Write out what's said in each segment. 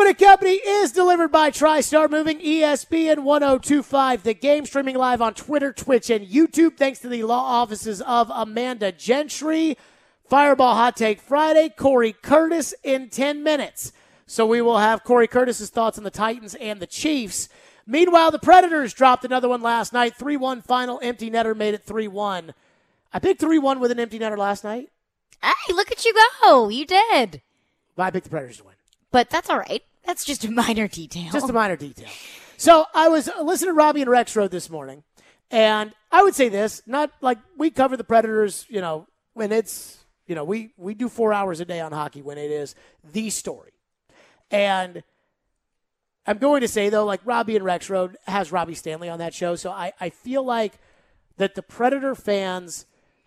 Moving and Company is delivered by TriStar Moving, ESPN 1025. The game streaming live on Twitter, Twitch, and YouTube. Thanks to the law offices of Amanda Gentry. Fireball Hot Take Friday. Corey Curtis in 10 minutes. So we will have Corey Curtis's thoughts on the Titans and the Chiefs. Meanwhile, the Predators dropped another one last night. 3-1 final. Empty netter made it 3-1. I picked 3-1 with an empty netter last night. Hey, look at you go. You did. But I picked the Predators to win. But that's all right. That's just a minor detail. Just a minor detail. So I was listening to Robbie and Rexroad this morning, and I would say this, not like we cover the Predators, when it's, we do 4 hours a day on hockey when it is the story. And I'm going to say, though, like Robbie and Rexroad has Robbie Stanley on that show, so I feel like that the Predator fans,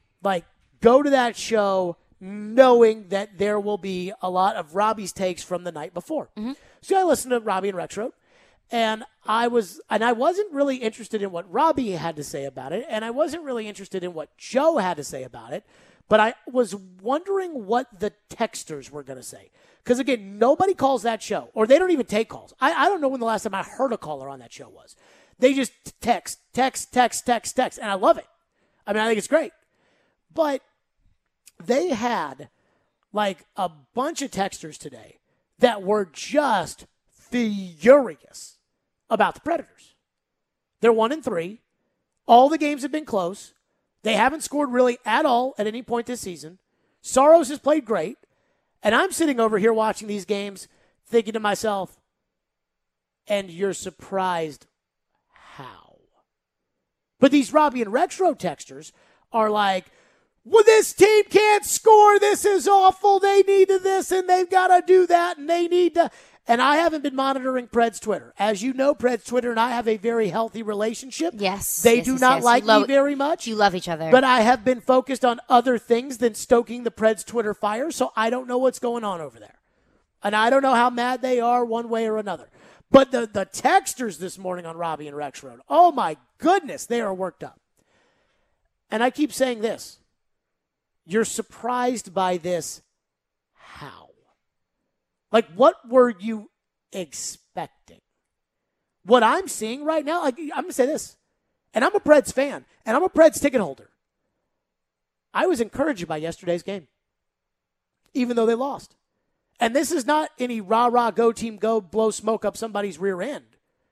go to that show knowing that there will be a lot of Robbie's takes from the night before. Mm-hmm. So I listened to Robbie and Rexroad, and I wasn't really interested in what Robbie had to say about it, and I wasn't really interested in what Joe had to say about it, but I was wondering what the texters were going to say. Because, again, nobody calls that show, or they don't even take calls. I don't know when the last time I heard a caller on that show was. They just text, and I love it. I mean, I think it's great. But they had a bunch of texters today that were just furious about the Predators. They're 1-3. All the games have been close. They haven't scored really at all at any point this season. Saros has played great. And I'm sitting over here watching these games thinking to myself, and you're surprised how? But these Robbie and Rexroad texters are like, well, this team can't score. This is awful. They need to this, and they've got to do that, and they need to. And I haven't been monitoring Pred's Twitter. As you know, Pred's Twitter and I have a very healthy relationship. Yes. They do not like me very much. You love each other. But I have been focused on other things than stoking the Pred's Twitter fire, so I don't know what's going on over there. And I don't know how mad they are one way or another. But the texters this morning on Robbie and Rexroad, oh my goodness, they are worked up. And I keep saying this. You're surprised by this. How? What were you expecting? What I'm seeing right now, I'm going to say this, and I'm a Preds fan, and I'm a Preds ticket holder. I was encouraged by yesterday's game, even though they lost. And this is not any rah-rah, go team, go, blow smoke up somebody's rear end.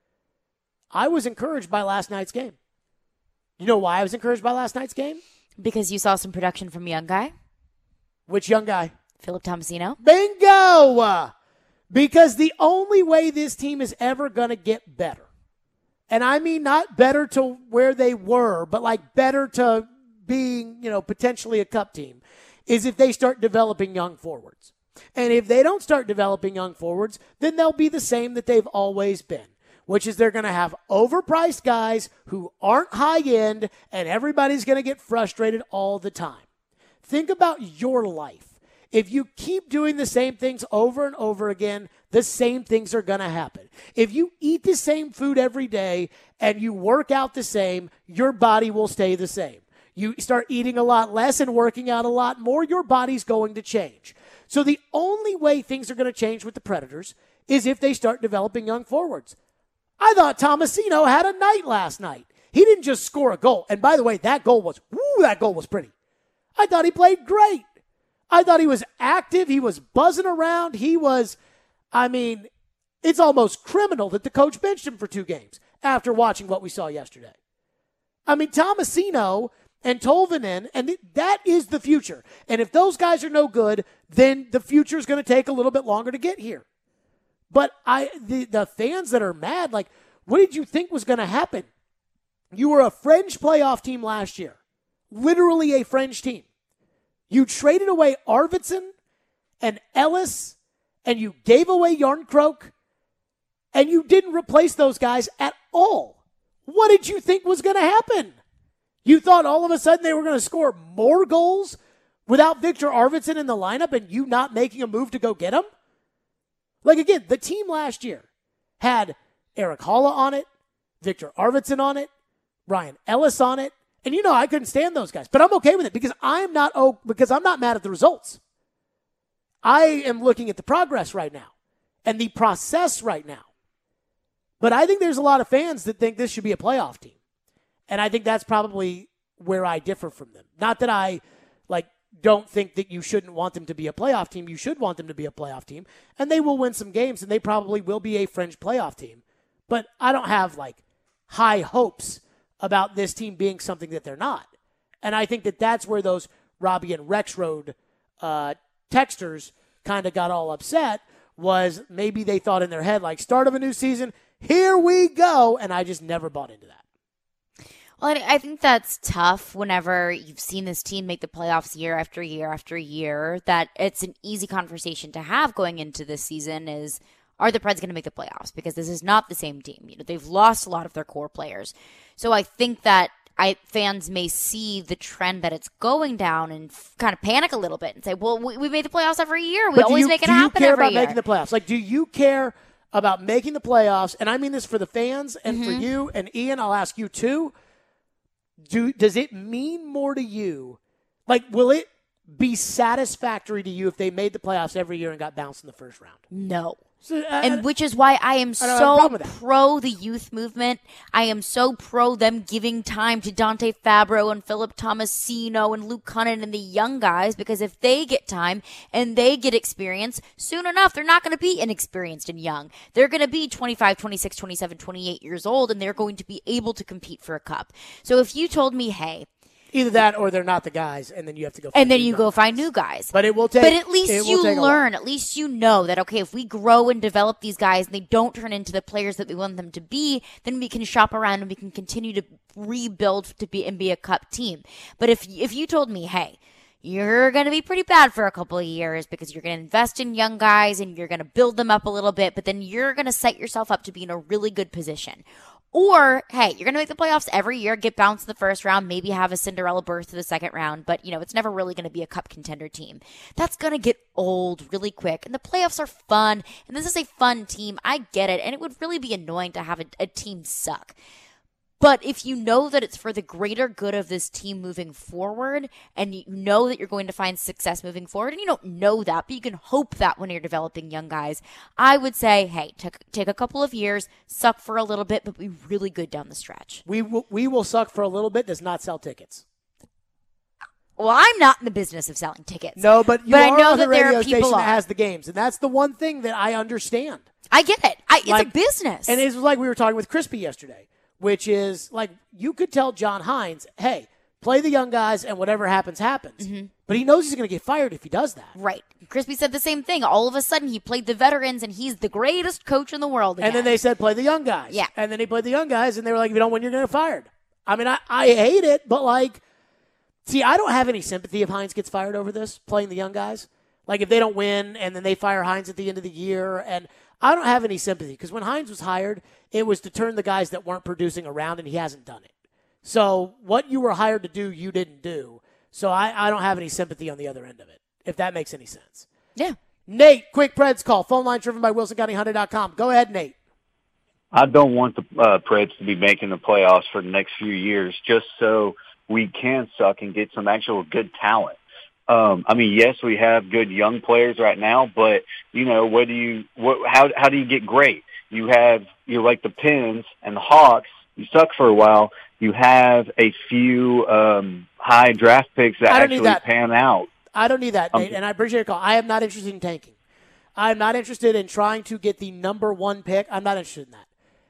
I was encouraged by last night's game. You know why I was encouraged by last night's game? Because you saw some production from a young guy? Which young guy? Philip Tomasino. Bingo! Because the only way this team is ever going to get better, and I mean not better to where they were, but better to being, potentially a cup team, is if they start developing young forwards. And if they don't start developing young forwards, then they'll be the same that they've always been, which is they're going to have overpriced guys who aren't high end, and everybody's going to get frustrated all the time. Think about your life. If you keep doing the same things over and over again, the same things are going to happen. If you eat the same food every day and you work out the same, your body will stay the same. You start eating a lot less and working out a lot more, your body's going to change. So the only way things are going to change with the Predators is if they start developing young forwards. I thought Tomasino had a night last night. He didn't just score a goal. And by the way, that goal was pretty. I thought he played great. I thought he was active. He was buzzing around. It's almost criminal that the coach benched him for 2 games after watching what we saw yesterday. Tomasino and Tolvanen, and that is the future. And if those guys are no good, then the future is going to take a little bit longer to get here. But the fans that are mad, what did you think was going to happen? You were a fringe playoff team last year. Literally a fringe team. You traded away Arvidsson and Ellis, and you gave away Järnkrok, and you didn't replace those guys at all. What did you think was going to happen? You thought all of a sudden they were going to score more goals without Victor Arvidsson in the lineup and you not making a move to go get him? Again, the team last year had Erik Haula on it, Victor Arvidsson on it, Ryan Ellis on it. And I couldn't stand those guys, but I'm okay with it because I'm not mad at the results. I am looking at the progress right now. and the process right now. But I think there's a lot of fans that think this should be a playoff team. And I think that's probably where I differ from them. Not that I don't think that you shouldn't want them to be a playoff team. You should want them to be a playoff team. And they will win some games, and they probably will be a fringe playoff team. But I don't have high hopes about this team being something that they're not. And I think that that's where those Robbie and Rexroad texters kind of got all upset, was maybe they thought in their head, start of a new season, here we go. And I just never bought into that. Well, I think that's tough whenever you've seen this team make the playoffs year after year after year, that it's an easy conversation to have going into this season is, are the Preds going to make the playoffs? Because this is not the same team. They've lost a lot of their core players. So I think that fans may see the trend that it's going down and kind of panic a little bit and say, well, we made the playoffs every year. We always make it happen every year. Do you care about making the playoffs? Do you care about making the playoffs? And I mean this for the fans and for you. And Ian, I'll ask you too. Does it mean more to you? Will it be satisfactory to you if they made the playoffs every year and got bounced in the first round? No. So, and which is why I am so pro the youth movement. I am so pro them giving time to Dante Fabro and Philip Tomasino and Luke Cunnin and the young guys, because if they get time and they get experience, soon enough, they're not going to be inexperienced and young. They're going to be 25, 26, 27, 28 years old, and they're going to be able to compete for a cup. So if you told me, hey, either that or they're not the guys, and then you have to go find new guys. But it will take. But at least you learn. At least you know that, okay, if we grow and develop these guys and they don't turn into the players that we want them to be, then we can shop around and we can continue to rebuild to be a cup team. But if you told me, hey, you're going to be pretty bad for a couple of years because you're going to invest in young guys and you're going to build them up a little bit, but then you're going to set yourself up to be in a really good position. Or, hey, you're going to make the playoffs every year, get bounced in the first round, maybe have a Cinderella berth to the second round, but, it's never really going to be a cup contender team. That's going to get old really quick, and the playoffs are fun, and this is a fun team. I get it, and it would really be annoying to have a team suck. But if you know that it's for the greater good of this team moving forward, and you know that you're going to find success moving forward, and you don't know that, but you can hope that when you're developing young guys, I would say, hey, take a couple of years, suck for a little bit, but be really good down the stretch. We will suck for a little bit, does not sell tickets. Well, I'm not in the business of selling tickets. No, but I know that there are people that has the games, and that's the one thing that I understand. I get it. It's a business. And it was like we were talking with Crispy yesterday, which is you could tell John Hines, hey, play the young guys and whatever happens, happens. Mm-hmm. But he knows he's going to get fired if he does that. Right. Crispy said the same thing. All of a sudden, he played the veterans, and he's the greatest coach in the world again. And then they said, play the young guys. Yeah. And then he played the young guys, and they were like, if you don't win, you're going to get fired. I mean, I hate it, but see, I don't have any sympathy if Hines gets fired over this, playing the young guys. If they don't win, and then they fire Hines at the end of the year, and I don't have any sympathy, because when Hines was hired, it was to turn the guys that weren't producing around, and he hasn't done it. So what you were hired to do, you didn't do. So I don't have any sympathy on the other end of it, if that makes any sense. Yeah. Nate, quick Preds call. Phone line driven by WilsonCountyHunter.com. Go ahead, Nate. I don't want the Preds to be making the playoffs for the next few years just so we can suck and get some actual good talent. Yes, we have good young players right now, but how do you get great? You're like the Pens and the Hawks. You suck for a while. You have a few high draft picks that actually pan out. I don't need that, Nate, and I appreciate your call. I am not interested in tanking. I am not interested in trying to get the number one pick. I'm not interested in that.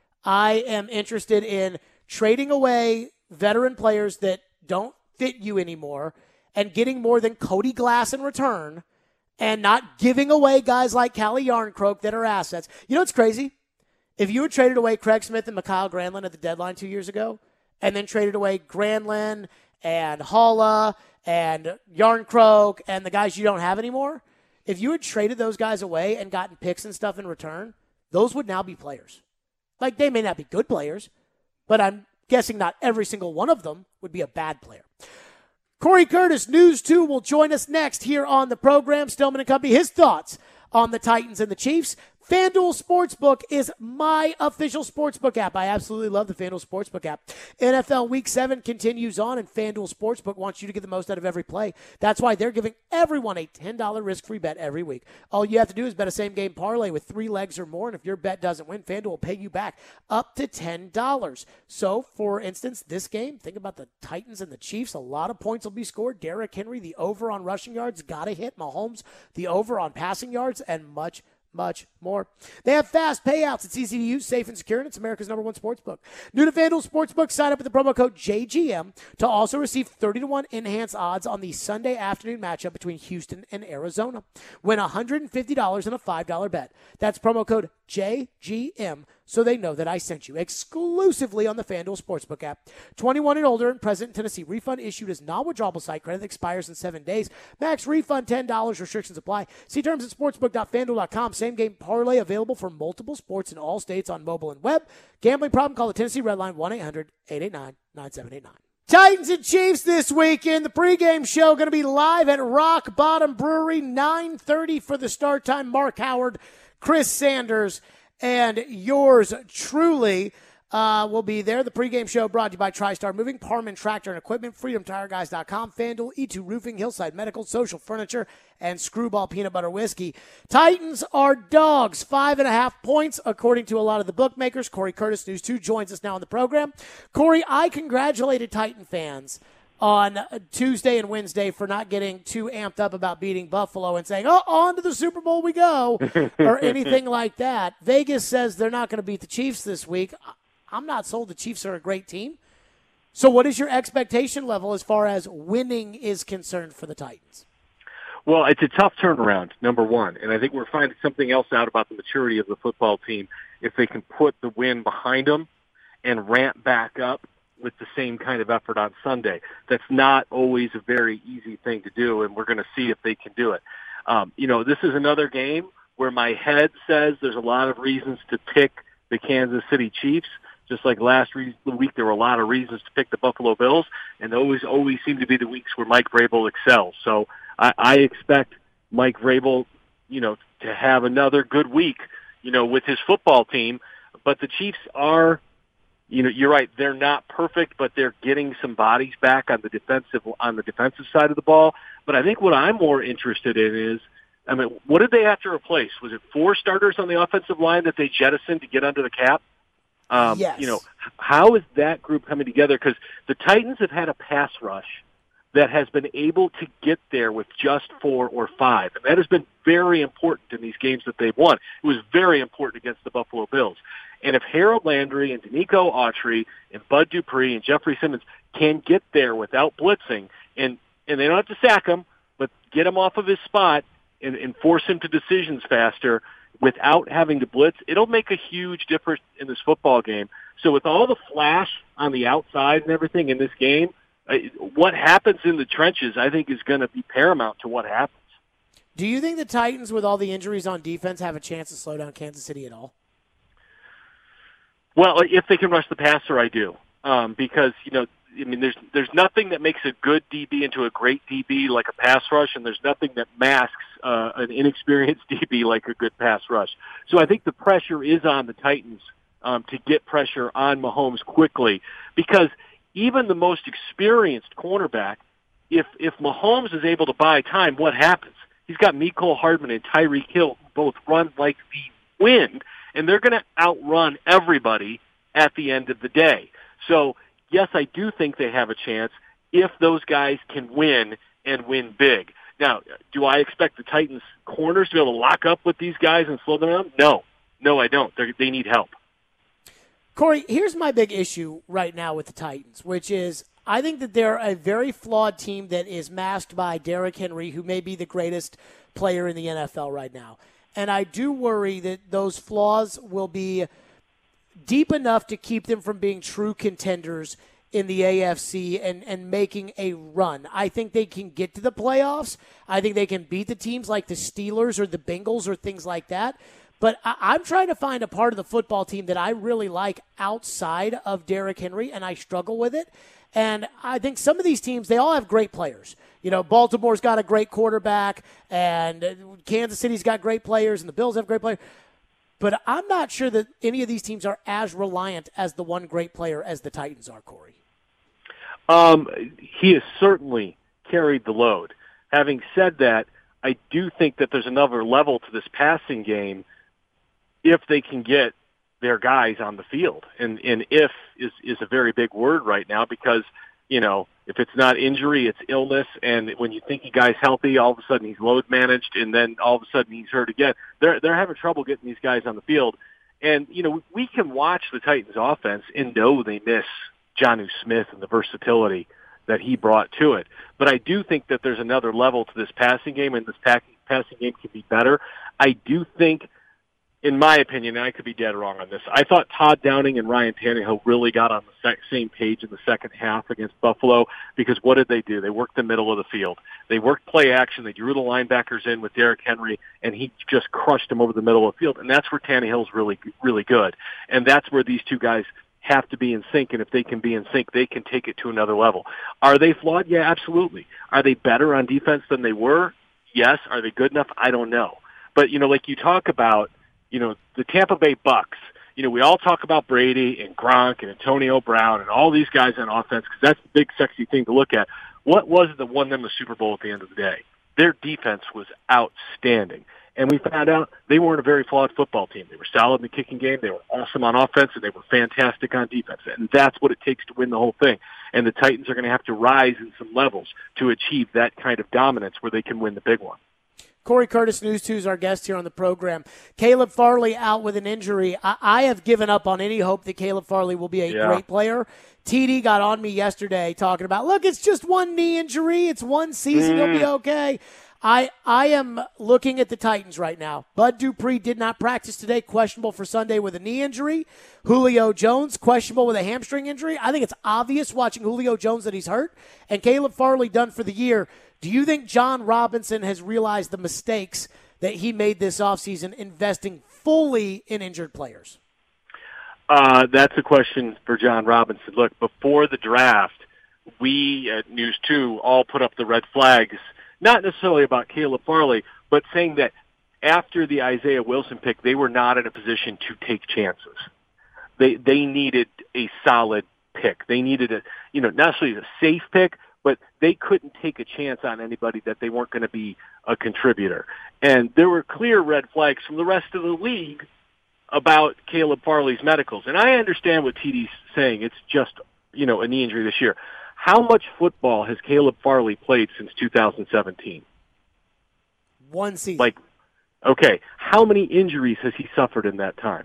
I am interested in trading away veteran players that don't fit you anymore and getting more than Cody Glass in return and not giving away guys like Calle Jarnkrok that are assets. You know what's crazy? If you had traded away Craig Smith and Mikael Granlund at the deadline 2 years ago and then traded away Granlund and Haula and Jarnkrok and the guys you don't have anymore, if you had traded those guys away and gotten picks and stuff in return, those would now be players. They may not be good players, but I'm guessing not every single one of them would be a bad player. Corey Curtis, News 2, will join us next here on the program. Stillman and Company, his thoughts on the Titans and the Chiefs. FanDuel Sportsbook is my official sportsbook app. I absolutely love the FanDuel Sportsbook app. NFL Week 7 continues on, and FanDuel Sportsbook wants you to get the most out of every play. That's why they're giving everyone a $10 risk-free bet every week. All you have to do is bet a same-game parlay with 3 legs or more, and if your bet doesn't win, FanDuel will pay you back up to $10. So, for instance, this game, think about the Titans and the Chiefs. A lot of points will be scored. Derrick Henry, the over on rushing yards, got to hit. Mahomes, the over on passing yards, and much more. They have fast payouts. It's easy to use, safe and secure, and it's America's #1 sportsbook. New to FanDuel Sportsbook, sign up with the promo code JGM to also receive 30-1 enhanced odds on the Sunday afternoon matchup between Houston and Arizona. Win $150 in a $5 bet. That's promo code JGM, so they know that I sent you, exclusively on the FanDuel Sportsbook app. 21 and older and present in Tennessee. Refund issued as non-withdrawable site credit that expires in 7 days. Max refund $10. Restrictions apply. See terms at sportsbook.fanduel.com. Same game parlay available for multiple sports in all states on mobile and web. Gambling problem? Call the Tennessee Red Line 1-800-889-9789. Titans and Chiefs this weekend. The pregame show going to be live at Rock Bottom Brewery, 9:30 for the start time. Mark Howard, Chris Sanders, and yours truly will be there. The pregame show brought to you by TriStar Moving, Parman Tractor and Equipment, FreedomTireGuys.com, FanDuel, E2 Roofing, Hillside Medical, Social Furniture, and Screwball Peanut Butter Whiskey. Titans are dogs, 5.5 points, according to a lot of the bookmakers. Corey Curtis, News 2, joins us now on the program. Corey, I congratulated Titan fans on Tuesday and Wednesday for not getting too amped up about beating Buffalo and saying, oh, on to the Super Bowl we go, or anything like that. Vegas says they're not going to beat the Chiefs this week. I'm not sold the Chiefs are a great team. So what is your expectation level as far as winning is concerned for the Titans? Well, it's a tough turnaround, number one. And I think we're finding something else out about the maturity of the football team if they can put the win behind them and ramp back up with the same kind of effort on Sunday. That's not always a very easy thing to do, and we're going to see if they can do it. This is another game where my head says there's a lot of reasons to pick the Kansas City Chiefs. Just like last week, there were a lot of reasons to pick the Buffalo Bills, and those always seem to be the weeks where Mike Vrabel excels. So I expect Mike Vrabel, to have another good week, with his football team. But the Chiefs are, you're right, they're not perfect, but they're getting some bodies back on the defensive side of the ball. But I think what I'm more interested in is, what did they have to replace? Was it 4 starters on the offensive line that they jettisoned to get under the cap? Yes. How is that group coming together? Because the Titans have had a pass rush that has been able to get there with just 4 or 5. And that has been very important in these games that they've won. It was very important against the Buffalo Bills. And if Harold Landry and Danico Autry and Bud Dupree and Jeffrey Simmons can get there without blitzing, and they don't have to sack him, but get him off of his spot and force him to decisions faster, without having to blitz, it'll make a huge difference in this football game. So with all the flash on the outside and everything in this game, what happens in the trenches, I think, is going to be paramount to what happens. Do you think the Titans, with all the injuries on defense, have a chance to slow down Kansas City at all? Well, if they can rush the passer, I do. Because, there's nothing that makes a good DB into a great DB like a pass rush, and there's nothing that masks an inexperienced DB like a good pass rush. So I think the pressure is on the Titans to get pressure on Mahomes quickly, because even the most experienced cornerback, if Mahomes is able to buy time, what happens? He's got Mecole Hardman and Tyreek Hill who both run like the wind, and they're going to outrun everybody at the end of the day. So yes, I do think they have a chance if those guys can win and win big. Now, do I expect the Titans' corners to be able to lock up with these guys and slow them down? No, I don't. They need help. Corey, here's my big issue right now with the Titans, which is I think that they're a very flawed team that is masked by Derrick Henry, who may be the greatest player in the NFL right now. And I do worry that those flaws will be deep enough to keep them from being true contenders in the AFC and making a run. I think they can get to the playoffs. I think they can beat the teams like the Steelers or the Bengals or things like that. But I'm trying to find a part of the football team that I really like outside of Derrick Henry, and I struggle with it. And I think some of these teams, they all have great players. Baltimore's got a great quarterback, and Kansas City's got great players, and the Bills have great players. but I'm not sure that any of these teams are as reliant as the one great player as the Titans are, Corey. He has certainly carried the load. Having said that, I do think that there's another level to this passing game if they can get their guys on the field. And if is a very big word right now because, if it's not injury, it's illness. And when you think a guy's healthy, all of a sudden he's load managed, and then all of a sudden he's hurt again. They're having trouble getting these guys on the field. And, we can watch the Titans offense and know they miss Jonnu Smith and the versatility that he brought to it. But I do think that there's another level to this passing game, and this passing game can be better. I do think, in my opinion, and I could be dead wrong on this, I thought Todd Downing and Ryan Tannehill really got on the same page in the second half against Buffalo because what did they do? They worked the middle of the field. They worked play action. They drew the linebackers in with Derrick Henry, and he just crushed them over the middle of the field. And that's where Tannehill's really, really good. And that's where these two guys have to be in sync, and if they can be in sync, they can take it to another level. Are they flawed? Yeah, absolutely. Are they better on defense than they were? Yes. Are they good enough? I don't know. But, like you talk about, the Tampa Bay Bucks, we all talk about Brady and Gronk and Antonio Brown and all these guys on offense because that's the big, sexy thing to look at. What was it that won them the Super Bowl at the end of the day? Their defense was outstanding. And we found out they weren't a very flawed football team. They were solid in the kicking game. They were awesome on offense, and they were fantastic on defense. And that's what it takes to win the whole thing. And the Titans are going to have to rise in some levels to achieve that kind of dominance where they can win the big one. Corey Curtis, News 2, is our guest here on the program. Caleb Farley out with an injury. I have given up on any hope that Caleb Farley will be a great player. TD got on me yesterday talking about, look, it's just one knee injury. It's one season. He'll be okay. I am looking at the Titans right now. Bud Dupree did not practice today, questionable for Sunday with a knee injury. Julio Jones, questionable with a hamstring injury. I think it's obvious watching Julio Jones that he's hurt. And Caleb Farley done for the year. Do you think John Robinson has realized the mistakes that he made this offseason investing fully in injured players? That's a question for John Robinson. Look, before the draft, we at News 2 all put up the red flags, not necessarily about Caleb Farley, but saying that after the Isaiah Wilson pick, they were not in a position to take chances. They needed a solid pick. They needed not necessarily a safe pick, but they couldn't take a chance on anybody that they weren't going to be a contributor. And there were clear red flags from the rest of the league about Caleb Farley's medicals. And I understand what TD's saying. It's just, a knee injury this year. How much football has Caleb Farley played since 2017? One season. Okay, how many injuries has he suffered in that time?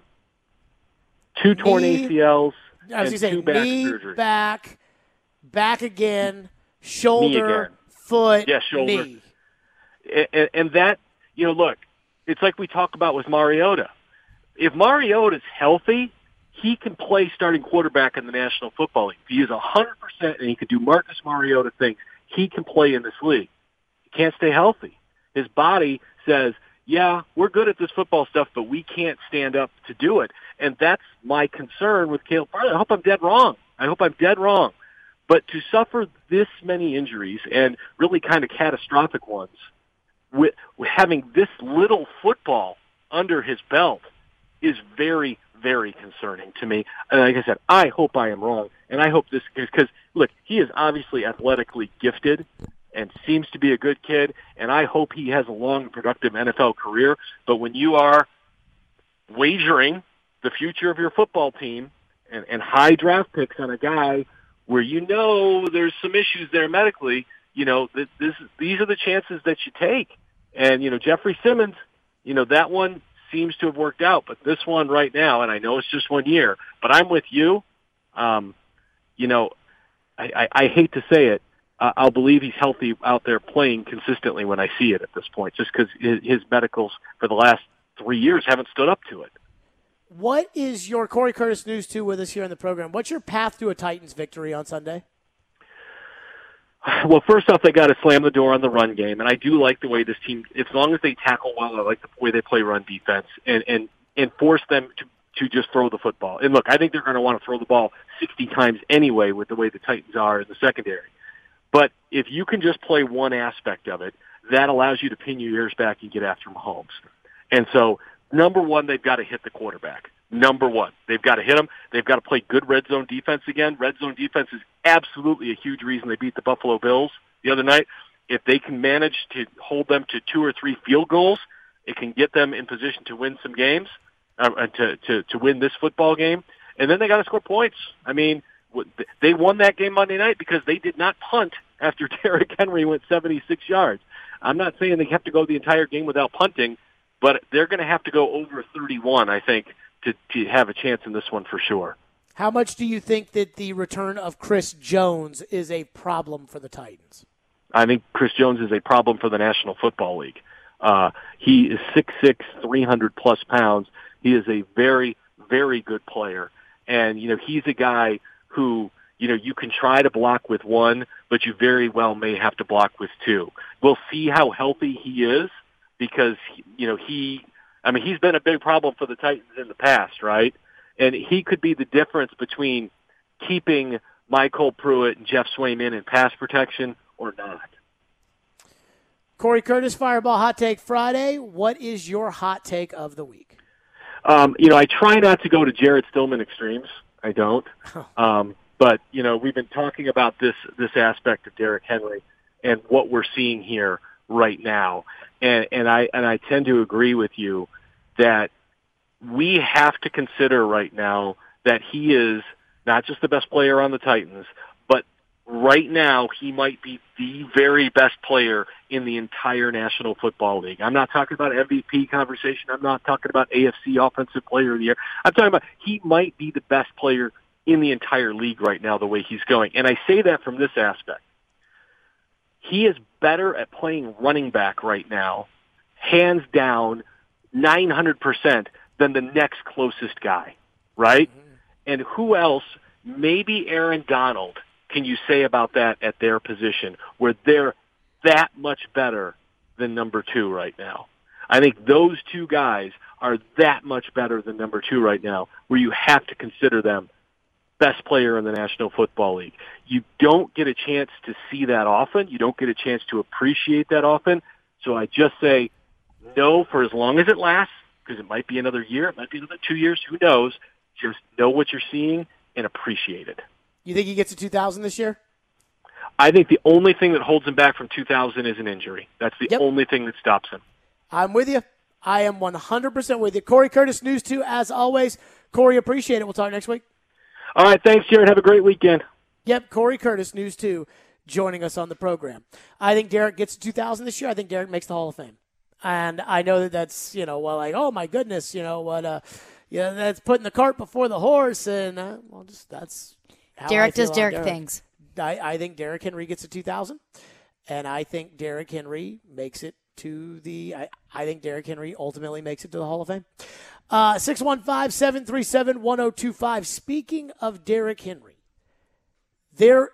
2 torn ACLs and 2 back surgeries. Back again, shoulder, foot, shoulder. knee. And that, look, it's like we talk about with Mariota. If Mariota's healthy, he can play starting quarterback in the National Football League. If he is 100% and he can do Marcus Mariota things, he can play in this league. He can't stay healthy. His body says, yeah, we're good at this football stuff, but we can't stand up to do it. And that's my concern with Caleb Farley. I hope I'm dead wrong. But to suffer this many injuries and really kind of catastrophic ones, with having this little football under his belt is very, very concerning to me. And like I said, I hope I am wrong. And I hope this, because, look, he is obviously athletically gifted and seems to be a good kid, and I hope he has a long, productive NFL career. But when you are wagering the future of your football team and high draft picks on a guy where there's some issues there medically, these are the chances that you take. And, Jeffrey Simmons, that one seems to have worked out. But this one right now, and I know it's just 1 year, but I'm with you. I hate to say it, I'll believe he's healthy out there playing consistently when I see it at this point, just because his medicals for the last 3 years haven't stood up to it. What is your Corey Curtis, News 2, with us here on the program? What's your path to a Titans victory on Sunday? Well, first off, they got to slam the door on the run game, and I do like the way this team, as long as they tackle well, I like the way they play run defense and force them to just throw the football. And look, I think they're going to want to throw the ball 60 times anyway with the way the Titans are in the secondary. But if you can just play one aspect of it, that allows you to pin your ears back and get after Mahomes. And so number one, they've got to hit the quarterback. Number one, they've got to hit him. They've got to play good red zone defense again. Red zone defense is absolutely a huge reason they beat the Buffalo Bills the other night. If they can manage to hold them to 2 or 3 field goals, it can get them in position to win some games, to win this football game. And then they got to score points. I mean, they won that game Monday night because they did not punt after Derrick Henry went 76 yards. I'm not saying they have to go the entire game without punting, but they're going to have to go over 31, I think, to have a chance in this one for sure. How much do you think that the return of Chris Jones is a problem for the Titans? I think Chris Jones is a problem for the National Football League. He is 6'6", 300-plus pounds. He is a very, very good player. And, he's a guy who, you can try to block with one, but you very well may have to block with 2. We'll see how healthy he is because, he's been a big problem for the Titans in the past, right? And he could be the difference between keeping Michael Pruitt and Jeff Swaim in pass protection or not. Corey Curtis, Fireball Hot Take Friday. What is your hot take of the week? I try not to go to Jared Stillman extremes. I don't. But, we've been talking about this aspect of Derrick Henry and what we're seeing here right now. And I tend to agree with you that we have to consider right now that he is not just the best player on the Titans, but right now he might be the very best player in the entire National Football League. I'm not talking about MVP conversation. I'm not talking about AFC Offensive Player of the Year. I'm talking about he might be the best player in the entire league right now the way he's going. And I say that from this aspect. He is better at playing running back right now, hands down, 900% than the next closest guy, right? Mm-hmm. And who else, maybe Aaron Donald, can you say about that at their position where they're that much better than number 2 right now? I think those 2 guys are that much better than number 2 right now where you have to consider them best player in the National Football League. You don't get a chance to see that often. You don't get a chance to appreciate that often. So I just say no for as long as it lasts, because it might be another year, it might be another 2 years, who knows. Just know what you're seeing and appreciate it. You think he gets to 2,000 this year? I think the only thing that holds him back from 2,000 is an injury. That's the only thing that stops him. I'm with you. I am 100% with you. Corey Curtis, News 2, as always. Corey, appreciate it. We'll talk next week. All right, thanks, Jared. Have a great weekend. Yep, Corey Curtis, News 2, joining us on the program. I think Derrick gets to 2,000 this year. I think Derrick makes the Hall of Fame. And I know that's, oh, my goodness, that's putting the cart before the horse. And, that's how Derrick does Derrick things. I think Derrick Henry gets to 2,000. And I think Derrick Henry makes it to I think Derrick Henry ultimately makes it to the Hall of Fame. 615-737-1025. Speaking of Derrick Henry, there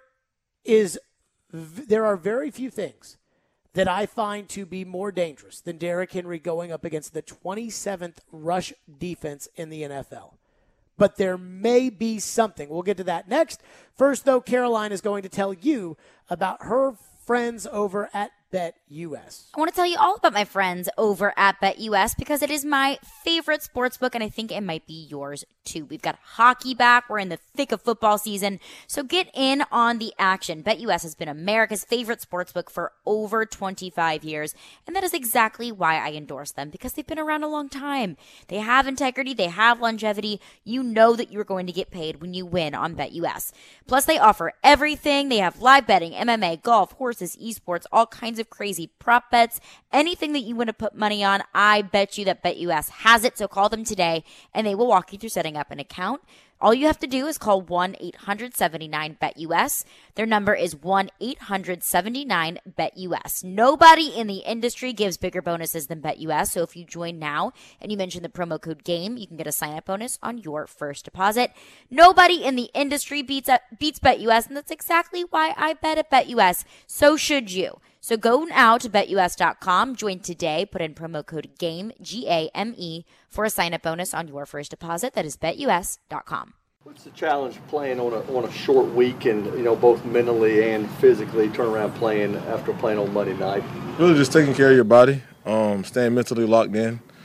are very few things that I find to be more dangerous than Derrick Henry going up against the 27th rush defense in the NFL. But there may be something. We'll get to that next. First, though, Caroline is going to tell you about her friends over at BetUS. I want to tell you all about my friends over at BetUS because it is my favorite sportsbook, and I think it might be yours too. We've got hockey back. We're in the thick of football season, so get in on the action. BetUS has been America's favorite sportsbook for over 25 years, and that is exactly why I endorse them, because they've been around a long time. They have integrity. They have longevity. You know that you're going to get paid when you win on BetUS. Plus, they offer everything. They have live betting, MMA, golf, horses, esports, all kinds of crazy prop bets, anything that you want to put money on. I bet you that BetUS has it. So call them today and they will walk you through setting up an account. All you have to do is call 1-800-79-BET-US. Their number is 1-800-79-BET-US. Nobody in the industry gives bigger bonuses than BetUS. So if you join now and you mention the promo code GAME, you can get a sign-up bonus on your first deposit. Nobody in the industry beats BetUS, and that's exactly why I bet at BetUS. So should you. So go now to BetUS.com, join today, put in promo code GAME, G-A-M-E, for a sign-up bonus on your first deposit. That is BetUS.com. What's the challenge playing on a short week and, both mentally and physically turn around playing after playing on Monday night? Really just taking care of your body, staying mentally locked in,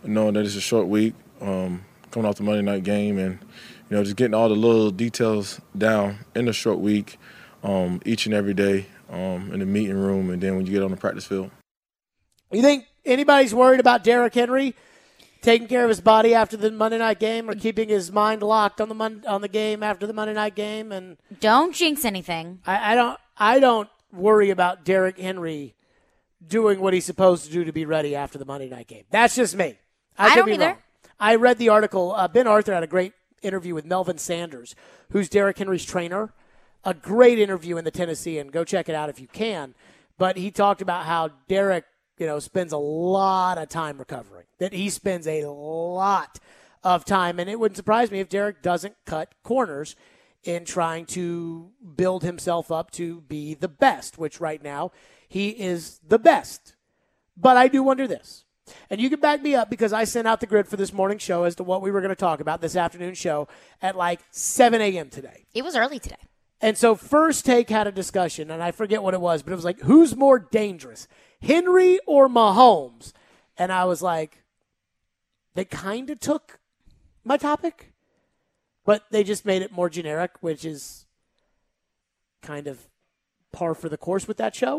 knowing that it's a short week, coming off the Monday night game, and just getting all the little details down in the short week, each and every day in the meeting room, and then when you get on the practice field. You think anybody's worried about Derrick Henry taking care of his body after the Monday night game, or keeping his mind locked on the game after the Monday night game? And don't jinx anything. I don't worry about Derrick Henry doing what he's supposed to do to be ready after the Monday night game. That's just me. I could don't be either. wrong. I read the article. Ben Arthur had a great interview with Melvin Sanders, who's Derrick Henry's trainer. A great interview in the Tennessean. Go check it out if you can. But he talked about how Derrick, spends a lot of time recovering. That he spends a lot of time. And it wouldn't surprise me if Derrick doesn't cut corners in trying to build himself up to be the best, which right now he is the best. But I do wonder this. And you can back me up because I sent out the grid for this morning show as to what we were going to talk about this afternoon show at like 7 a.m. today. It was early today. And so First Take had a discussion, and I forget what it was, but it was like, who's more dangerous, Henry or Mahomes? And I was like, they kind of took my topic, but they just made it more generic, which is kind of par for the course with that show.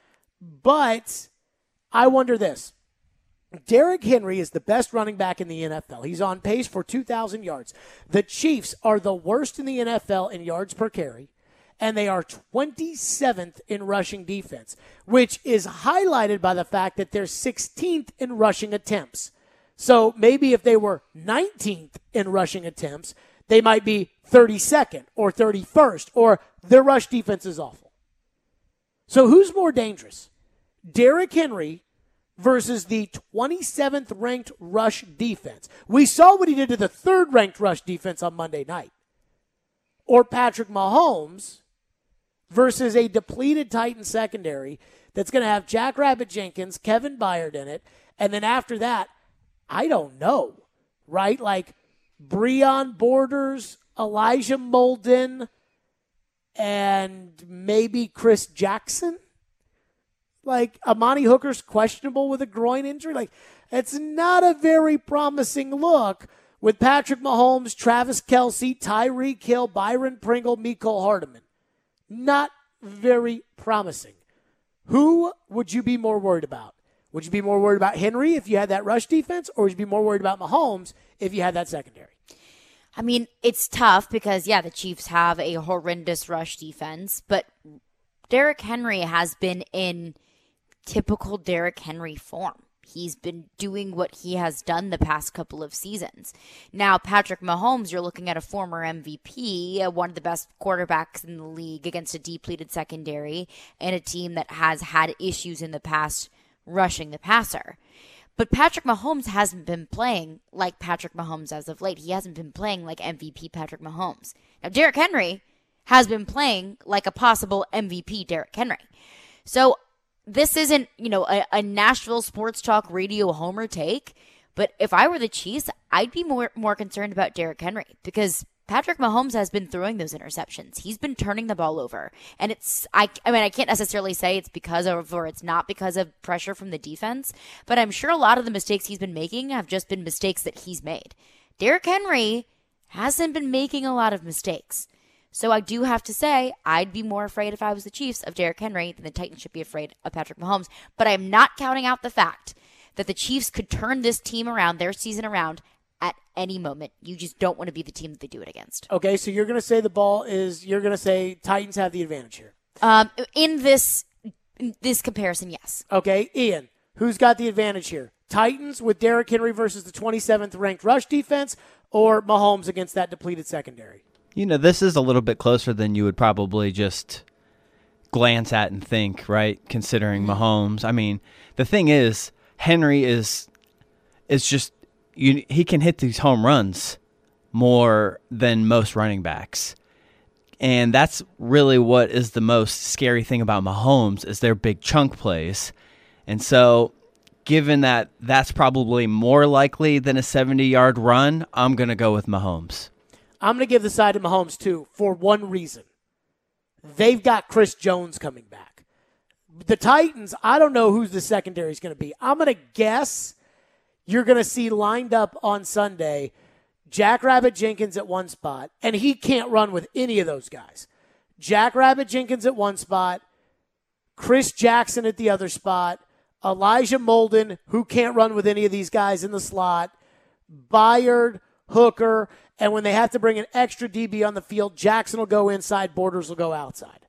But I wonder this. Derrick Henry is the best running back in the NFL. He's on pace for 2,000 yards. The Chiefs are the worst in the NFL in yards per carry, and they are 27th in rushing defense, which is highlighted by the fact that they're 16th in rushing attempts. So maybe if they were 19th in rushing attempts, they might be 32nd or 31st, or their rush defense is awful. So who's more dangerous? Derrick Henry versus the 27th ranked rush defense. We saw what he did to the 3rd ranked rush defense on Monday night. Or Patrick Mahomes versus a depleted Titans secondary that's going to have Jackrabbit Jenkins, Kevin Byard in it, and then after that, I don't know, right? Like Breon Borders, Elijah Molden, and maybe Chris Jackson? Like, Amani Hooker's questionable with a groin injury. Like, it's not a very promising look with Patrick Mahomes, Travis Kelce, Tyreek Hill, Byron Pringle, Mecole Hardman. Not very promising. Who would you be more worried about? Would you be more worried about Henry if you had that rush defense, or would you be more worried about Mahomes if you had that secondary? I mean, it's tough because, the Chiefs have a horrendous rush defense, but Derrick Henry has been in typical Derrick Henry form. He's been doing what he has done the past couple of seasons. Now, Patrick Mahomes, you're looking at a former MVP, one of the best quarterbacks in the league against a depleted secondary and a team that has had issues in the past rushing the passer. But Patrick Mahomes hasn't been playing like Patrick Mahomes as of late. He hasn't been playing like MVP Patrick Mahomes. Now, Derrick Henry has been playing like a possible MVP Derrick Henry. So this isn't, a Nashville Sports Talk radio homer take, but if I were the Chiefs, I'd be more concerned about Derrick Henry because Patrick Mahomes has been throwing those interceptions. He's been turning the ball over. And I can't necessarily say it's because of or it's not because of pressure from the defense, but I'm sure a lot of the mistakes he's been making have just been mistakes that he's made. Derrick Henry hasn't been making a lot of mistakes. So I do have to say, I'd be more afraid if I was the Chiefs of Derrick Henry than the Titans should be afraid of Patrick Mahomes. But I'm not counting out the fact that the Chiefs could turn this team around, their season around, at any moment. You just don't want to be the team that they do it against. Okay, so you're going to say you're going to say Titans have the advantage here. In this comparison, yes. Okay, Ian, who's got the advantage here? Titans with Derrick Henry versus the 27th ranked rush defense, or Mahomes against that depleted secondary? This is a little bit closer than you would probably just glance at and think, right? Considering Mahomes. I mean, the thing is, Henry is just he can hit these home runs more than most running backs. And that's really what is the most scary thing about Mahomes is their big chunk plays. And so given that that's probably more likely than a 70-yard run, I'm going to go with Mahomes. I'm going to give the side to Mahomes, too, for one reason. They've got Chris Jones coming back. The Titans, I don't know who the secondary is going to be. I'm going to guess you're going to see lined up on Sunday Jackrabbit Jenkins at one spot, and he can't run with any of those guys. Jackrabbit Jenkins at one spot, Chris Jackson at the other spot, Elijah Molden, who can't run with any of these guys in the slot, Byard, Hooker, and when they have to bring an extra DB on the field, Jackson will go inside, Borders will go outside.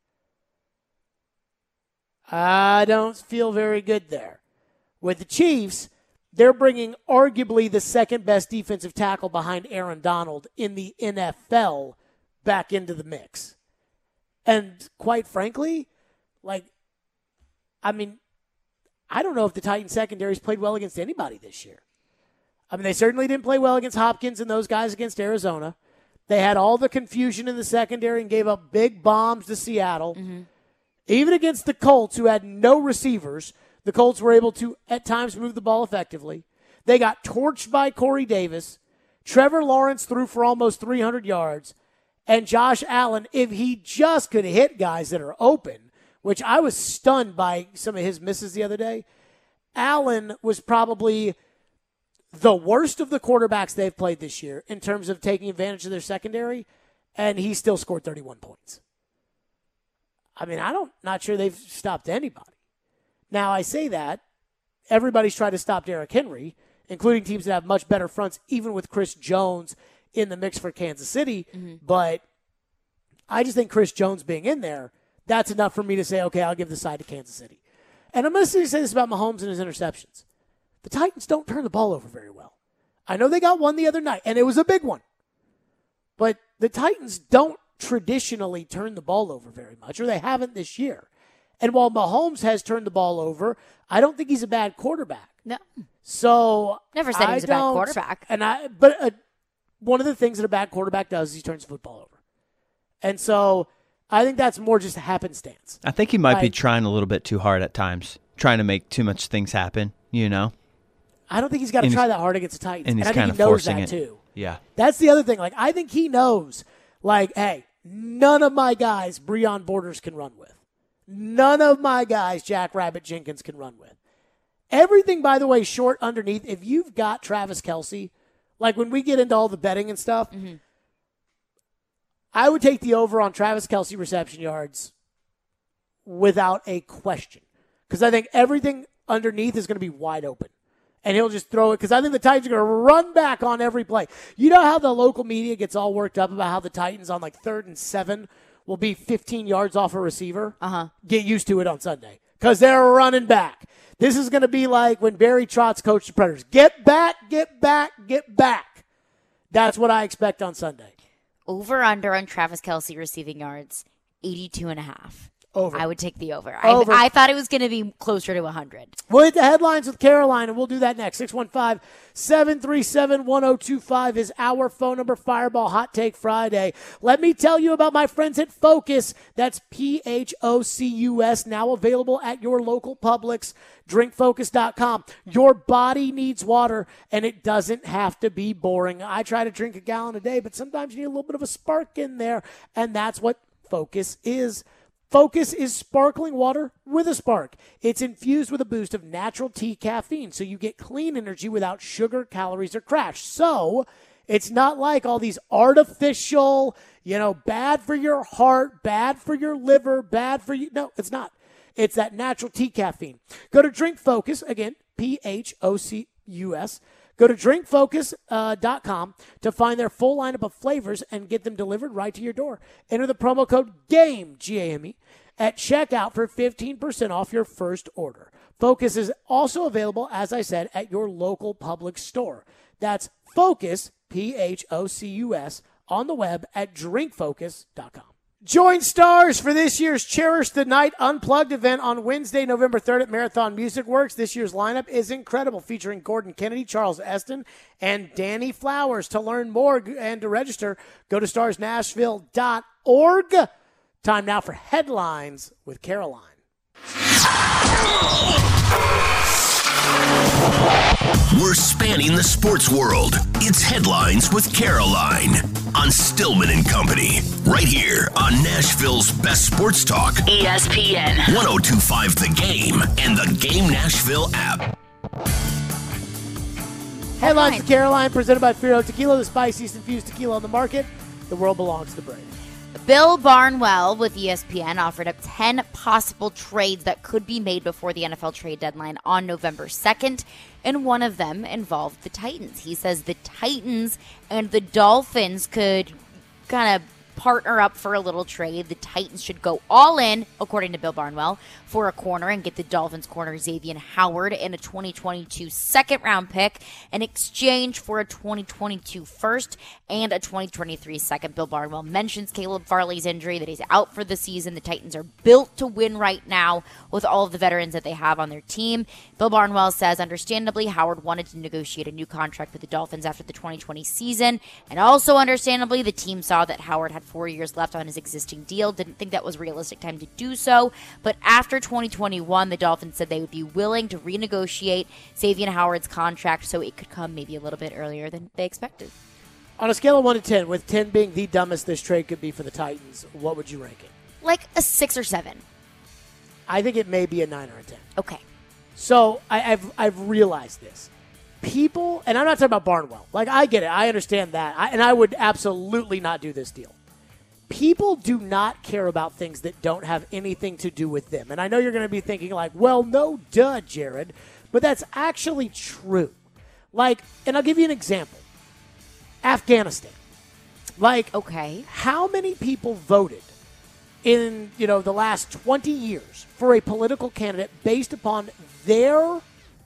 I don't feel very good there. With the Chiefs, they're bringing arguably the second best defensive tackle behind Aaron Donald in the NFL back into the mix. And quite frankly, I don't know if the Titans secondary's played well against anybody this year. I mean, they certainly didn't play well against Hopkins and those guys against Arizona. They had all the confusion in the secondary and gave up big bombs to Seattle. Mm-hmm. Even against the Colts, who had no receivers, the Colts were able to, at times, move the ball effectively. They got torched by Corey Davis. Trevor Lawrence threw for almost 300 yards. And Josh Allen, if he just could hit guys that are open, which I was stunned by some of his misses the other day, Allen was probably the worst of the quarterbacks they've played this year in terms of taking advantage of their secondary, and he still scored 31 points. I mean, not sure they've stopped anybody. Now, I say that. Everybody's tried to stop Derrick Henry, including teams that have much better fronts, even with Chris Jones in the mix for Kansas City. Mm-hmm. But I just think Chris Jones being in there, that's enough for me to say, okay, I'll give the side to Kansas City. And I'm going to say this about Mahomes and his interceptions. The Titans don't turn the ball over very well. I know they got one the other night, and it was a big one. But the Titans don't traditionally turn the ball over very much, or they haven't this year. And while Mahomes has turned the ball over, I don't think he's a bad quarterback. No. So never said he's a bad quarterback. But one of the things that a bad quarterback does is he turns the football over. And so I think that's more just a happenstance. I think he might be trying a little bit too hard at times, trying to make too much things happen, you know? I don't think he's got to try that hard against the Titans. And he's I think he knows that too. Yeah. That's the other thing. I think he knows, hey, none of my guys Breon Borders can run with. None of my guys Jackrabbit Jenkins can run with. Everything, by the way, short underneath. If you've got Travis Kelce, when we get into all the betting and stuff, mm-hmm. I would take the over on Travis Kelce reception yards without a question. Because I think everything underneath is going to be wide open. And he'll just throw it because I think the Titans are going to run back on every play. You know how the local media gets all worked up about how the Titans on 3rd and 7 will be 15 yards off a receiver? Uh-huh. Get used to it on Sunday because they're running back. This is going to be like when Barry Trotz coached the Predators. Get back, get back, get back. That's what I expect on Sunday. Over under on Travis Kelce receiving yards, 82.5. Over. I would take the over. I thought it was going to be closer to 100. We'll hit the headlines with Caroline, and we'll do that next. 615-737-1025 is our phone number. Fireball Hot Take Friday. Let me tell you about my friends at Focus. That's PHOCUS, now available at your local Publix. DrinkFocus.com. Your body needs water, and it doesn't have to be boring. I try to drink a gallon a day, but sometimes you need a little bit of a spark in there, and that's what Focus is. Focus is sparkling water with a spark. It's infused with a boost of natural tea caffeine, so you get clean energy without sugar, calories, or crash. So it's not like all these artificial, bad for your heart, bad for your liver, bad for you. No, it's not. It's that natural tea caffeine. Go to Drink Focus, again, PHOCUS. Go to drinkfocus.com to find their full lineup of flavors and get them delivered right to your door. Enter the promo code GAME, G-A-M-E, at checkout for 15% off your first order. Focus is also available, as I said, at your local Publix store. That's Focus, P-H-O-C-U-S, on the web at drinkfocus.com. Join Stars for this year's Cherish the Night Unplugged event on Wednesday, November 3rd at Marathon Music Works. This year's lineup is incredible, featuring Gordon Kennedy, Charles Esten, and Danny Flowers. To learn more and to register, go to starsnashville.org. Time now for headlines with Caroline. We're spanning the sports world. It's Headlines with Caroline on Stillman and Company, right here on Nashville's best sports talk, ESPN 102.5 The Game and the Game Nashville app. Headlines with Caroline, presented by Firo Tequila, the spiciest infused tequila on the market. The world belongs to the brave. Bill Barnwell with ESPN offered up 10 possible trades that could be made before the NFL trade deadline on November 2nd, and one of them involved the Titans. He says the Titans and the Dolphins could kind of partner up for a little trade. The Titans should go all in, according to Bill Barnwell, for a corner and get the Dolphins corner Xavier Howard and a 2022 second-round pick in exchange for a 2022 first and a 2023 second. Bill Barnwell mentions Caleb Farley's injury, that he's out for the season. The Titans are built to win right now with all of the veterans that they have on their team. Bill Barnwell says, understandably, Howard wanted to negotiate a new contract with the Dolphins after the 2020 season, and also understandably, the team saw that Howard had 4 years left on his existing deal. Didn't think that was a realistic time to do so. But after 2021, the Dolphins said they would be willing to renegotiate Xavier Howard's contract, so it could come maybe a little bit earlier than they expected. On a scale of 1 to 10, with 10 being the dumbest this trade could be for the Titans, what would you rank it? Like a 6 or 7. I think it may be a 9 or a 10. Okay. So I've realized this. People, and I'm not talking about Barnwell. Like, I get it. I understand that. And I would absolutely not do this deal. People do not care about things that don't have anything to do with them. And I know you're going to be thinking like, well, no, duh, Jared. But that's actually true. Like, and I'll give you an example. Afghanistan. Like, okay, how many people voted in, the last 20 years for a political candidate based upon their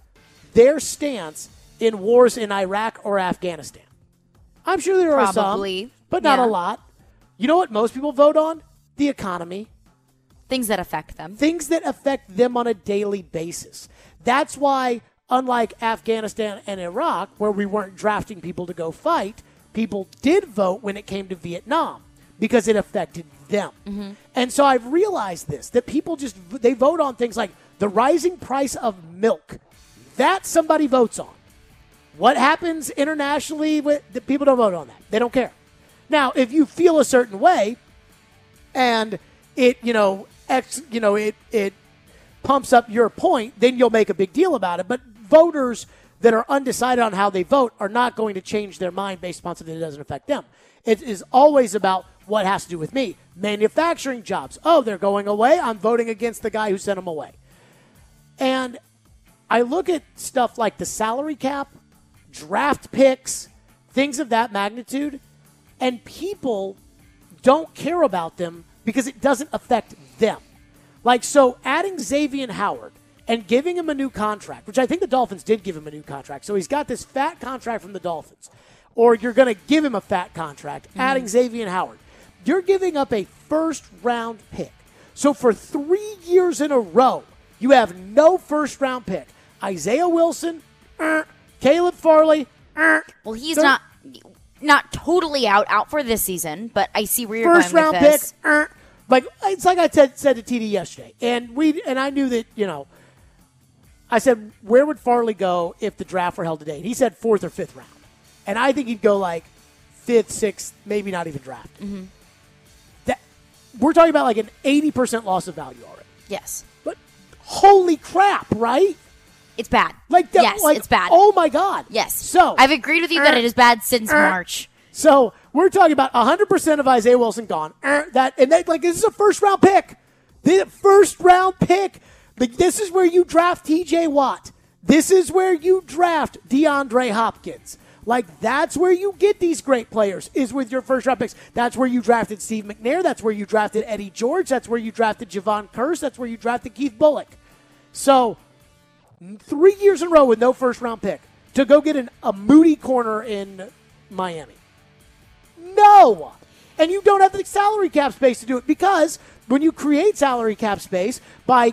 stance in wars in Iraq or Afghanistan? I'm sure there are some, but not a lot. You know what most people vote on? The economy. Things that affect them. Things that affect them on a daily basis. That's why, unlike Afghanistan and Iraq, where we weren't drafting people to go fight, people did vote when it came to Vietnam because it affected them. Mm-hmm. And so I've realized this, that people they vote on things like the rising price of milk. That somebody votes on. What happens internationally, people don't vote on that. They don't care. Now, if you feel a certain way, and it pumps up your point, then you'll make a big deal about it. But voters that are undecided on how they vote are not going to change their mind based upon something that doesn't affect them. It is always about what has to do with me. Manufacturing jobs. Oh, they're going away. I'm voting against the guy who sent them away. And I look at stuff like the salary cap, draft picks, things of that magnitude, and people don't care about them because it doesn't affect them. Like, so adding Xavier Howard and giving him a new contract, which I think the Dolphins did give him a new contract. So he's got this fat contract from the Dolphins. Or you're going to give him a fat contract, adding Xavier Howard. You're giving up a first-round pick. So for 3 years in a row, you have no first-round pick. Isaiah Wilson, Caleb Farley, Well, he's not totally out for this season, but I see where you're first going with round this. Pick. Like it's like I said to TD yesterday, and I knew that I said where would Farley go if the draft were held today? And he said 4th or 5th round, and I think he'd go like 5th, 6th, maybe not even drafted. Mm-hmm. That we're talking about like an 80% loss of value already. Yes, but holy crap, right? It's bad. Yes, it's bad. Oh, my God. Yes. So I've agreed with you that it is bad since March. So we're talking about 100% of Isaiah Wilson gone. This is a first-round pick. The first-round pick. This is where you draft T.J. Watt. This is where you draft DeAndre Hopkins. Like, that's where you get these great players, is with your first-round picks. That's where you drafted Steve McNair. That's where you drafted Eddie George. That's where you drafted Javon Curse. That's where you drafted Keith Bullock. So 3 years in a row with no first-round pick to go get a Moody corner in Miami. No! And you don't have the salary cap space to do it because when you create salary cap space by,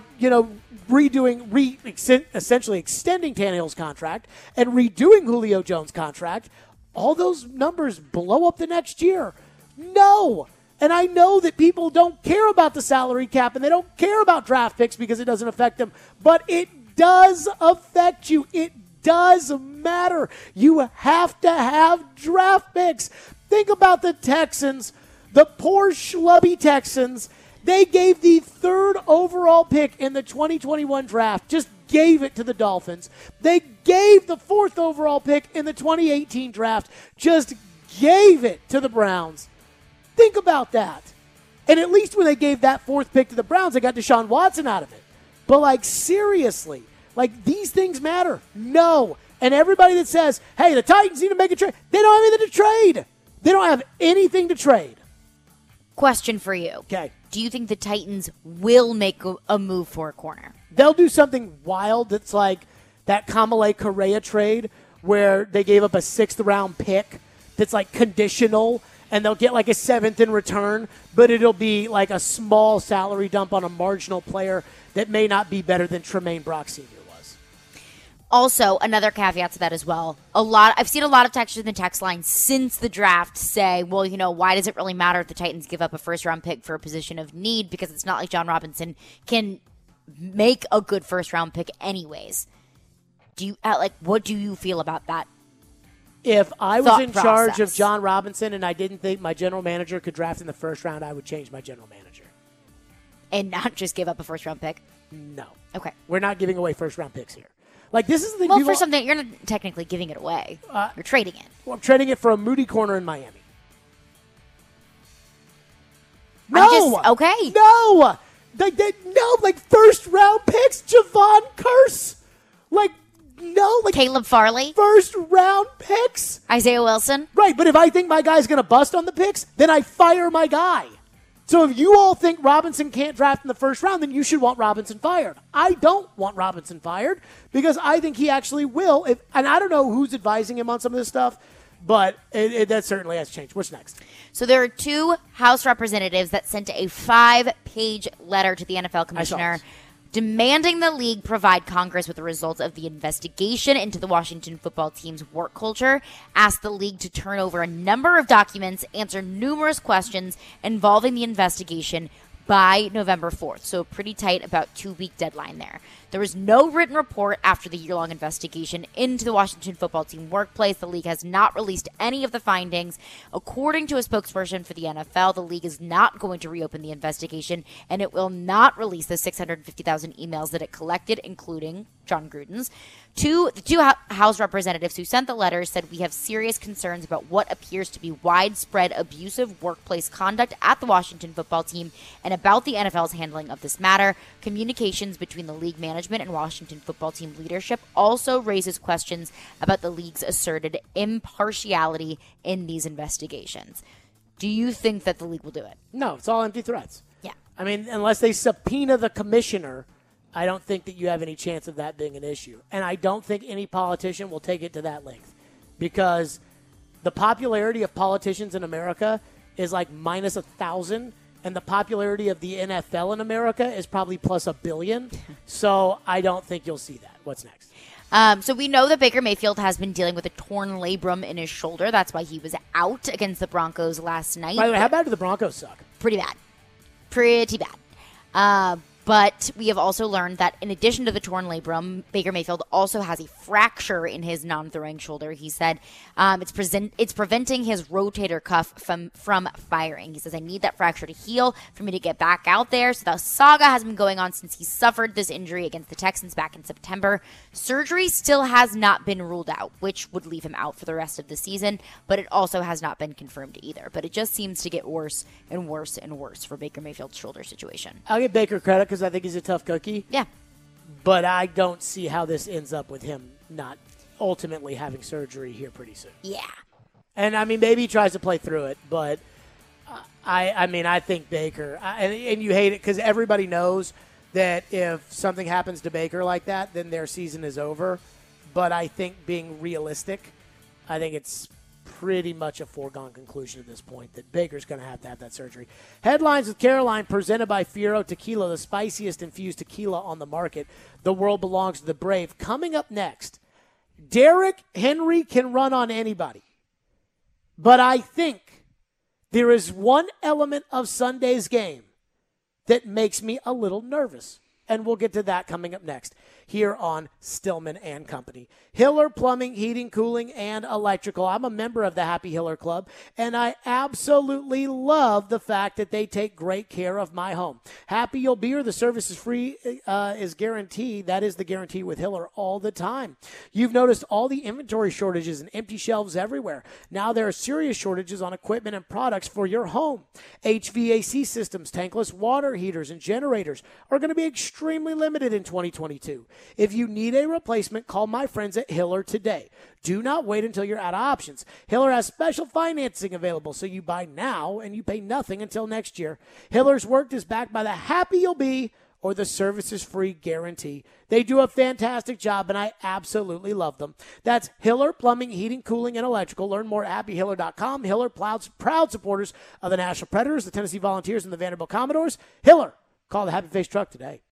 essentially extending Tannehill's contract and redoing Julio Jones' contract, all those numbers blow up the next year. No! And I know that people don't care about the salary cap and they don't care about draft picks because it doesn't affect them, but it does affect you. It does matter. You have to have draft picks. Think about the Texans, the poor schlubby Texans. They gave the 3rd overall pick in the 2021 draft, just gave it to the Dolphins. They gave the 4th overall pick in the 2018 draft, just gave it to the Browns. Think about that. And at least when they gave that 4th pick to the Browns, they got Deshaun Watson out of it. But, like, seriously, like, these things matter. No. And everybody that says, hey, the Titans need to make a trade, they don't have anything to trade. They don't have anything to trade. Question for you. Okay. Do you think the Titans will make a move for a corner? They'll do something wild that's like that Kamale Correa trade where they gave up a 6th-round pick that's, like, conditional, and they'll get, like, a 7th in return, but it'll be, like, a small salary dump on a marginal player that may not be better than Tremaine Brock Sr. was. Also, another caveat to that as well. I've seen a lot of texters in the text line since the draft say, well, you know, why does it really matter if the Titans give up a 1st-round pick for a position of need? Because it's not like John Robinson can make a good 1st-round pick anyways. What do you feel about that? If I was in charge process of John Robinson and I didn't think my general manager could draft in the 1st round, I would change my general manager. And not just give up a 1st-round pick? No. Okay. We're not giving away 1st-round picks here. Like, this is the thing. Well, for something, you're not technically giving it away. You're trading it. Well, I'm trading it for a Moody corner in Miami. No. Okay. No. Like 1st-round picks, Javon Curse. Caleb Farley. 1st-round picks. Isaiah Wilson. Right, but if I think my guy's going to bust on the picks, then I fire my guy. So if you all think Robinson can't draft in the 1st round, then you should want Robinson fired. I don't want Robinson fired because I think he actually will. And I don't know who's advising him on some of this stuff, but that certainly has changed. What's next? So there are 2 House representatives that sent a 5-page letter to the NFL commissioner demanding the league provide Congress with the results of the investigation into the Washington football team's work culture, asked the league to turn over a number of documents, answer numerous questions involving the investigation by November 4th. So pretty tight, about 2-week deadline there. There was no written report after the year-long investigation into the Washington football team workplace. The league has not released any of the findings. According to a spokesperson for the NFL, the league is not going to reopen the investigation, and it will not release the 650,000 emails that it collected, including John Gruden's. The two House representatives who sent the letters said, we have serious concerns about what appears to be widespread abusive workplace conduct at the Washington football team and about the NFL's handling of this matter. Communications between the league management and Washington football team leadership also raises questions about the league's asserted impartiality in these investigations. Do you think that the league will do it? No, it's all empty threats. Yeah. I mean, unless they subpoena the commissioner, I don't think that you have any chance of that being an issue. And I don't think any politician will take it to that length because the popularity of politicians in America is like minus 1,000, and the popularity of the NFL in America is probably plus 1 billion. So I don't think you'll see that. What's next? So we know that Baker Mayfield has been dealing with a torn labrum in his shoulder. That's why he was out against the Broncos last night. By the way, how bad do the Broncos suck? Pretty bad. Pretty bad. But we have also learned that in addition to the torn labrum, Baker Mayfield also has a fracture in his non-throwing shoulder. He said it's preventing his rotator cuff from firing. He says, I need that fracture to heal for me to get back out there. So the saga has been going on since he suffered this injury against the Texans back in September. Surgery still has not been ruled out, which would leave him out for the rest of the season, but it also has not been confirmed either. But it just seems to get worse and worse and worse for Baker Mayfield's shoulder situation. I'll give Baker credit because I think he's a tough cookie. Yeah. But I don't see how this ends up with him not ultimately having surgery here pretty soon. Yeah. And, I mean, maybe he tries to play through it, but I think Baker, and you hate it because everybody knows that if something happens to Baker like that, then their season is over. But I think being realistic, I think it's pretty much a foregone conclusion at this point that Baker's going to have that surgery. Headlines with Caroline presented by Fiero Tequila, the spiciest infused tequila on the market. The world belongs to the brave. Coming up next, Derrick Henry can run on anybody. But I think there is one element of Sunday's game that makes me a little nervous. and we'll get to that coming up next here on Stillman and Company. Hiller Plumbing, Heating, Cooling, and Electrical. I'm a member of the Happy Hiller Club, and I absolutely love the fact that they take great care of my home. Happy you'll be, or the service is free is guaranteed. That is the guarantee with Hiller all the time. You've noticed all the inventory shortages and empty shelves everywhere. Now there are serious shortages on equipment and products for your home. HVAC systems, tankless water heaters, and generators are going to be extremely limited in 2022. If you need a replacement, call my friends at Hiller today. Do not wait until you're out of options. Hiller has special financing available, so you buy now and you pay nothing until next year. Hiller's work is backed by the Happy You'll Be or the services free guarantee. They do a fantastic job, and I absolutely love them. That's Hiller Plumbing, Heating, Cooling, and Electrical. Learn more at happyhiller.com. Hiller, proud supporters of the Nashville Predators, the Tennessee Volunteers, and the Vanderbilt Commodores. Hiller, call the Happy Face Truck today.